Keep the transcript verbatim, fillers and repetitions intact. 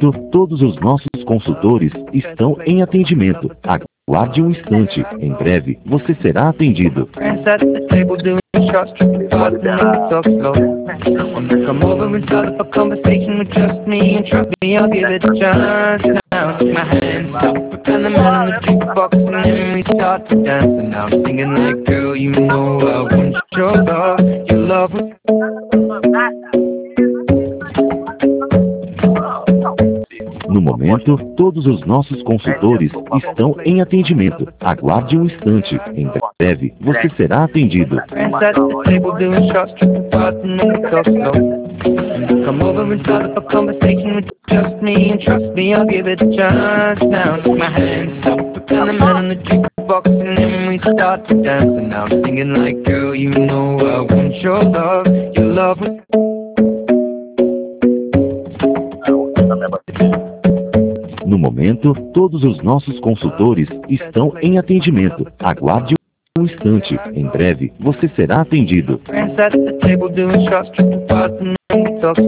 momento, todos os nossos consultores estão em atendimento. Aguarde um instante. Em breve, você será atendido. Friends at the table doing shots, tripping fast and then we talk slow. Come over and start up a conversation with just me, and trust me, I'll give it a chance. Now take my hand, stop, and the man on the jukebox, and then we start to dance. And now I'm singing like, girl, you know I want your love, your love was... No momento, todos os nossos consultores estão em atendimento. Aguarde um instante. Em breve, você será atendido. Friends at the table doing shots, tripping fast and then we talk slow. Come over and start up a conversation with just me, and trust me, I'll give it a chance. Now take my hand, stop, and the man on the jukebox, and then we start to dance. And now I'm singing like, girl, you know I want your love, your love was... No momento, todos os nossos consultores estão em atendimento. Aguarde um instante. Em breve, você será atendido. Friends at the table doing shots, tripping fast and then we talk